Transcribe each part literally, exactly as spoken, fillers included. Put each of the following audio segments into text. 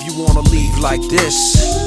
you wanna leave like this.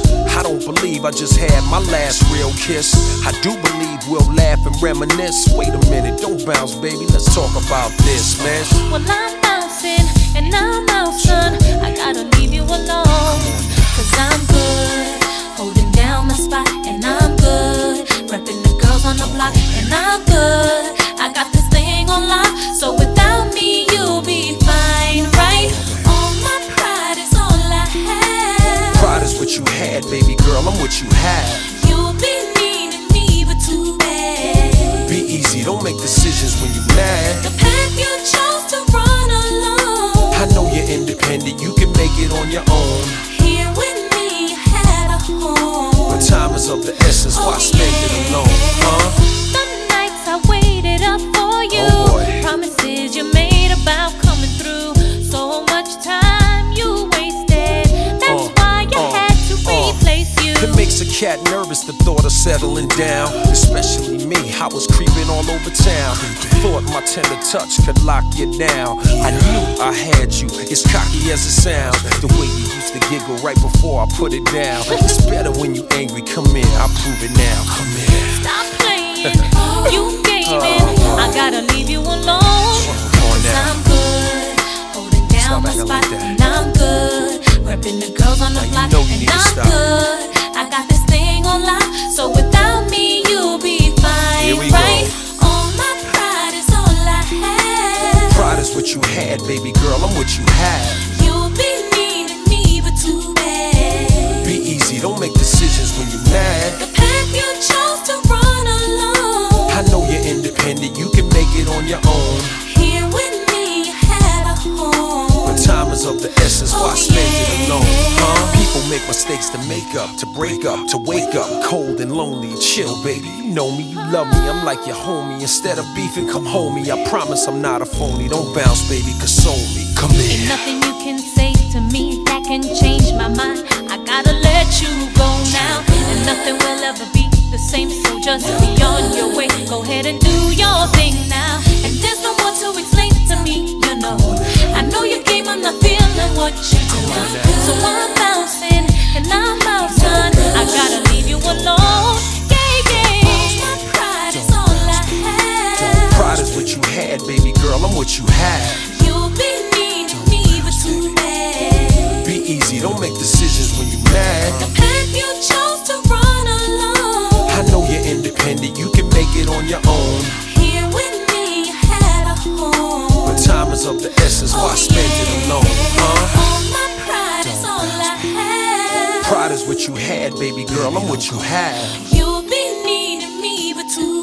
I don't believe I just had my last real kiss. I do believe we'll laugh and reminisce. Wait a minute, don't bounce, baby, let's talk about this, man. Well, I'm bouncing and I'm out, son. I gotta leave you alone, cause I'm good, holding down my spot, and I'm good, repping the girls on the block, and I'm good. I got this thing on lock, so without me you'll be fine, right? All my pride is all I have. Pride is what you had, baby girl, I'm what you have. You'll be needing me, but too bad. Be easy, don't make decisions when you're mad. The path you chose to run alone, I know you're independent, you can make it on your own. Here with me you had a home, but time is of the essence, why oh, spend yeah. it alone, huh? The nights I waited up for you, oh boy. Promises you made about coming through, so much time you wasted, that's uh, why I uh, had to uh, replace you. It makes a cat nervous, the thought of settling down. Especially me, I was creeping all over town. Thought my tender touch could lock you down. I knew I had you, as cocky as it sounds. The way you used to giggle right before I put it down. It's better when you angry, come in, I'll prove it now. Come in. Stop playing, you gaming, I gotta leave you alone, cause I'm good, holding down my spot, and I'm good, repping the girls on the block, and I'm good. I got this thing on lock, so without me you'll be fine, right? All my pride is all I have. Pride is what you had, baby girl, I'm what you have. You'll be needing me, but too bad. Be easy, don't make decisions when you're mad. The path you chose to run alone, I know you're independent, you can make it on your own. Here with me you had a home, but time is of the essence, why oh, spend yeah. it alone, huh? People make mistakes to make up, to break up, to wake up cold and lonely. Chill, baby, you know me, you love me, I'm like your homie. Instead of beefing, come home me, I promise I'm not a phony. Don't bounce, baby, console me, come in. Ain't nothing you can say to me that can change my mind. I gotta let you go now, and nothing will ever be the same, so just be on your way. Go ahead and do your thing now, and there's no more to explain to me, you know. I know your game, I'm not feeling what you do, so I'm bouncing and I'm out, son. I gotta leave you alone, yeah, yeah. My pride is all I have. Pride is what you had, baby girl, I'm what you have. You'll be needing me, but too bad. Be easy, don't make decisions when you're mad. The path you chose to run alone, I know you're independent, you can make it on your own. Here with me you had a home, but time is of the essence, why oh, spend yeah. it alone, huh? All my pride is all I have. Pride is what you had, baby girl, I'm what you have. You'll be needing me, but too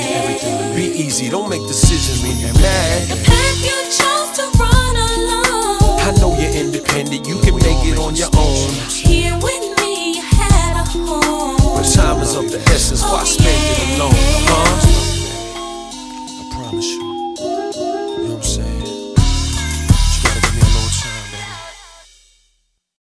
bad. Be easy, don't make decisions when you're mad. The path you chose to run alone, I know you're independent, you can make it on your own. Here with me you had a home, but time is of the